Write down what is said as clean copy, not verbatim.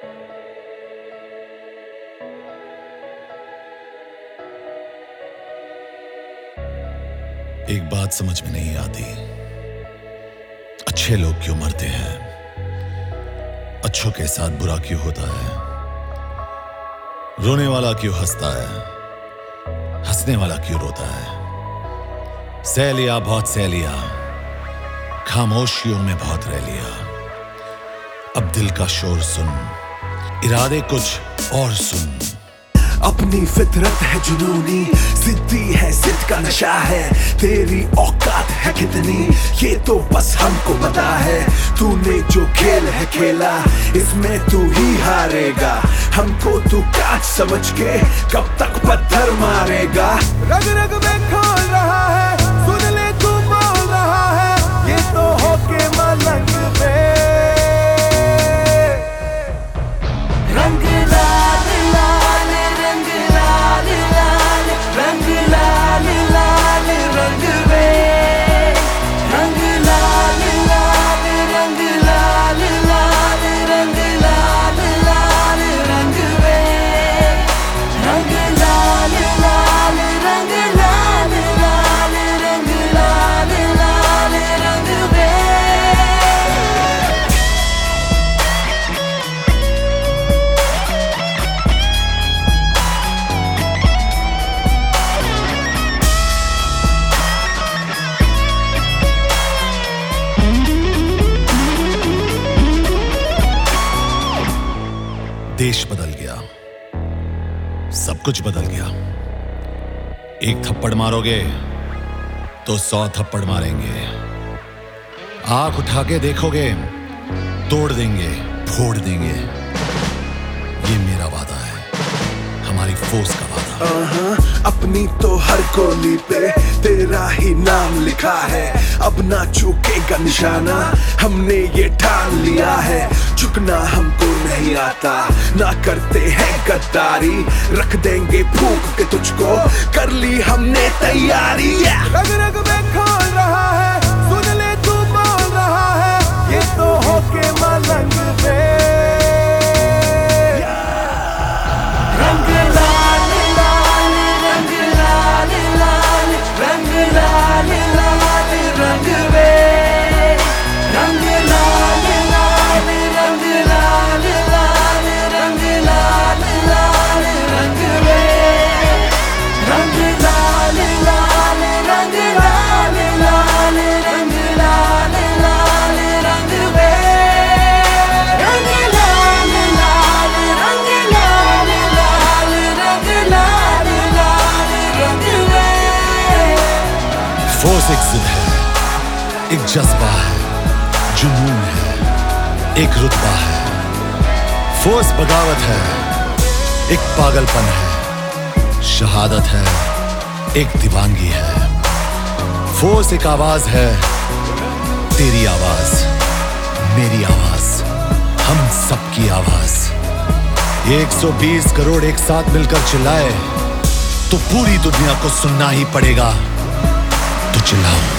एक बात समझ में नहीं आती, अच्छे लोग क्यों मरते हैं, अच्छों के साथ बुरा क्यों होता है, रोने वाला क्यों हंसता है, हंसने वाला क्यों रोता है। सह लिया, बहुत सह लिया, खामोशियों में बहुत रह लिया। अब दिल का शोर सुन, इरादे कुछ और सुन। अपनी फितरत है जुनूनी, जिद्दी है, जिद का नशा है। तेरी औकात है कितनी, ये तो बस हमको पता है। तूने जो खेल है खेला, इसमें तू ही हारेगा। हमको तू काट समझ के कब तक पत्थर मारेगा। रग रग में खोल रहा है, सुन ले तू बोल रहा है, ये तो होके मलंग में। रंग लाल लाल, रंग लाल लाल, रंग लाल लाल, रंग में। रंग लाल लाल, रंग लाल लाल, रंग लाल लाल, रंग में। रंग लाल लाल, रंग लाल लाल, रंग लाल लाल, रंग में। देश बदल गया, सब कुछ बदल गया। एक थप्पड़ मारोगे तो 100 थप्पड़ मारेंगे। आंख उठा के देखोगे, तोड़ देंगे, फोड़ देंगे। ये मेरा वादा है, हमारी फोर्स का वादा। अपनी तो हर गोली पे तेरा ही नाम लिखा है। अब ना चूकेगा निशाना, हमने ये ठान लिया है। झुकना हमको नहीं आता, ना करते हैं गद्दारी। रख देंगे फूंक के तुझको, कर ली हमने तैयारी। रग रग में खोल रहा है, सुन ले तू बोल रहा है, ये तो होके मलंग में। रंग लाल लाल, रंग लाल लाल, रंग लाल लाल, रंग में। रंग लाल लाल, रंग लाल लाल, रंग लाल लाल, रंग में। रंग लाल लाल, रंग लाल लाल, रंग लाल लाल, रंग में। रंग लाल लाल, रंग लाल लाल, रंग लाल लाल, रंग में। फोर्स एक जिद है, एक जज्बा है, जुनून है, एक रुतबा है। फोर्स बगावत है, एक पागलपन है, शहादत है, एक दीवानगी है। फोर्स एक आवाज है, तेरी आवाज, मेरी आवाज, हम सबकी आवाज। ये 120 करोड़ एक साथ मिलकर चिल्लाए तो पूरी दुनिया को सुनना ही पड़ेगा। तो चिल्लाओ।